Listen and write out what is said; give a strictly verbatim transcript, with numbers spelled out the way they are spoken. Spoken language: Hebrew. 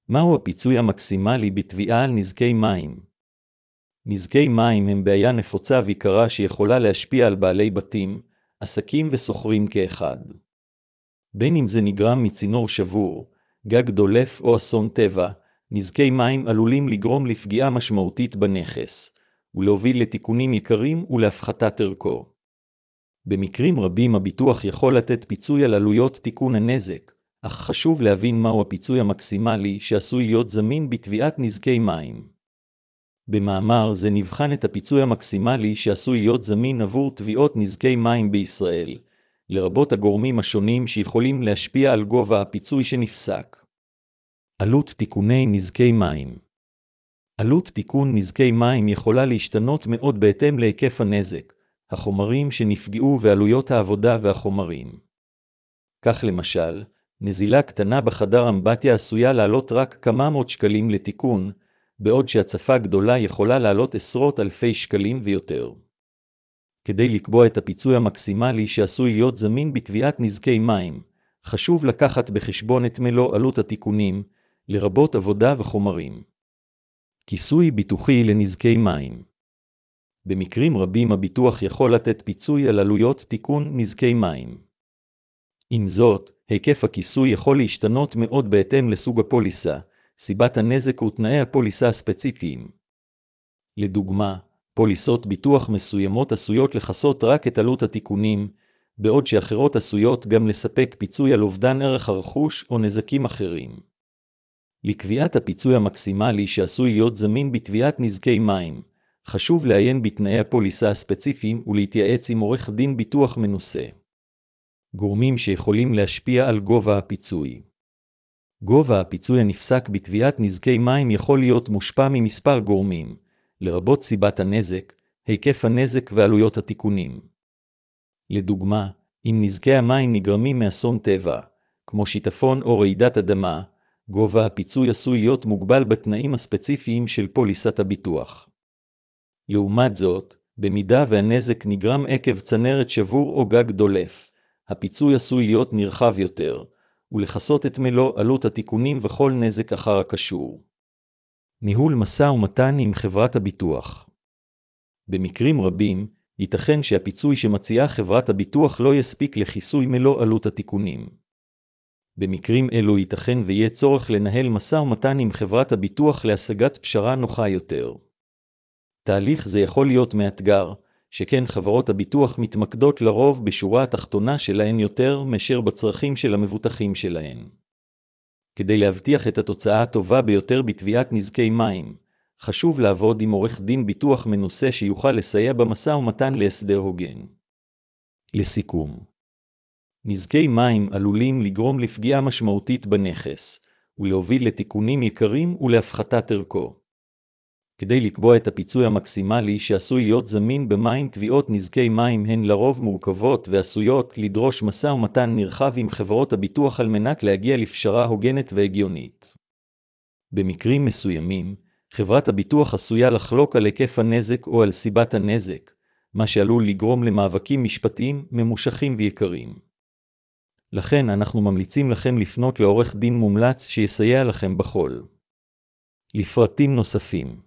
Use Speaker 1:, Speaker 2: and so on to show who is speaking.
Speaker 1: מהו הפיצוי המקסימלי בתביעה על נזקי מים? נזקי מים הם בעיה נפוצה ויקרה שיכולה להשפיע על בעלי בתים, עסקים וסוחרים כאחד. בין אם זה נגרם מצינור שבור, גג דולף או אסון טבע, נזקי מים עלולים לגרום לפגיעה משמעותית בנכס, ולהוביל לתיקונים יקרים ולהפחתת ערכו. במקרים רבים הביטוח יכול לתת פיצוי על עלויות תיקון הנזק, אך חשוב להבין מהו הפיצוי המקסימלי שעשוי להיות זמין בתביעת נזקי מים. במאמר זה נבחן את הפיצוי המקסימלי שעשוי להיות זמין עבור תביעות נזקי מים בישראל, לרבות הגורמים השונים שיכולים להשפיע על גובה הפיצוי שנפסק. עלות תיקוני נזקי מים. עלות תיקון נזקי מים יכולה להשתנות מאוד בהתאם להיקף הנזק, החומרים שנפגעו ועלויות העבודה והחומרים. כך למשל, נזילה קטנה בחדר אמבטיה עשויה לעלות רק כמה מאות שקלים לתיקון, בעוד שהצפה גדולה יכולה לעלות עשרות אלפי שקלים ויותר. כדי לקבוע את הפיצוי המקסימלי שעשוי להיות זמין בתביעת נזקי מים, חשוב לקחת בחשבון את מלוא עלות התיקונים, לרבות עבודה וחומרים. כיסוי ביטוחי לנזקי מים. במקרים רבים הביטוח יכול לתת פיצוי על עלויות תיקון נזקי מים. עם זאת, היקף הכיסוי יכול להשתנות מאוד בהתאם לסוג הפוליסה, סיבת הנזק ותנאי הפוליסה הספציפיים. לדוגמה, פוליסות ביטוח מסוימות עשויות לכסות רק את עלות התיקונים, בעוד שאחרות עשויות גם לספק פיצוי על אובדן ערך הרכוש או נזקים אחרים. לקביעת הפיצוי המקסימלי שעשוי להיות זמין בתביעת נזקי מים, חשוב לעיין בתנאי הפוליסה הספציפיים ולהתייעץ עם עורך דין ביטוח מנוסה. גורמים שיכולים להשפיע על גובה הפיצוי. גובה הפיצוי הנפסק בתביעת נזקי מים יכול להיות מושפע ממספר גורמים, לרבות סיבת הנזק, היקף הנזק ועלויות התיקונים. לדוגמה, אם נזקי המים נגרמים מאסון טבע, כמו שיטפון או רעידת אדמה, גובה הפיצוי עשוי להיות מוגבל בתנאים הספציפיים של פוליסת הביטוח. לעומת זאת, במידה והנזק נגרם עקב צנרת שבור או גג דולף, הפיצוי עשוי להיות נרחב יותר, ולכסות את מלוא עלות התיקונים וכל נזק אחר הקשור. ניהול משא ומתן עם חברת הביטוח. במקרים רבים, ייתכן שהפיצוי שמציעה חברת הביטוח לא יספיק לכיסוי מלוא עלות התיקונים. במקרים אלו ייתכן ויהיה צורך לנהל משא ומתן עם חברת הביטוח להשגת פשרה נוחה יותר. תהליך זה יכול להיות מאתגר, שכן חברות הביטוח מתמקדות לרוב בשורה התחתונה שלהן יותר מאשר בצרכים של המבוטחים שלהן. כדי להבטיח את התוצאה הטובה ביותר בתביעת נזקי מים, חשוב לעבוד עם עורך דין ביטוח מנוסה שיוכל לסייע במשא ומתן להסדר הוגן. לסיכום, נזקי מים עלולים לגרום לפגיעה משמעותית בנכס, ולהוביל לתיקונים יקרים ולהפחתת ערכו. כדי לקבוע את הפיצוי המקסימלי שעשוי להיות זמין במים, תביעות נזקי מים הן לרוב מורכבות ועשויות לדרוש משא ומתן נרחב עם חברות הביטוח על מנת להגיע לפשרה הוגנת והגיונית. במקרים מסוימים, חברת הביטוח עשויה לחלוק על היקף הנזק או על סיבת הנזק, מה שעלול לגרום למאבקים משפטיים ממושכים ויקרים. לכן אנחנו ממליצים לכם לפנות לעורך דין מומלץ שיסייע לכם בכל. לפרטים נוספים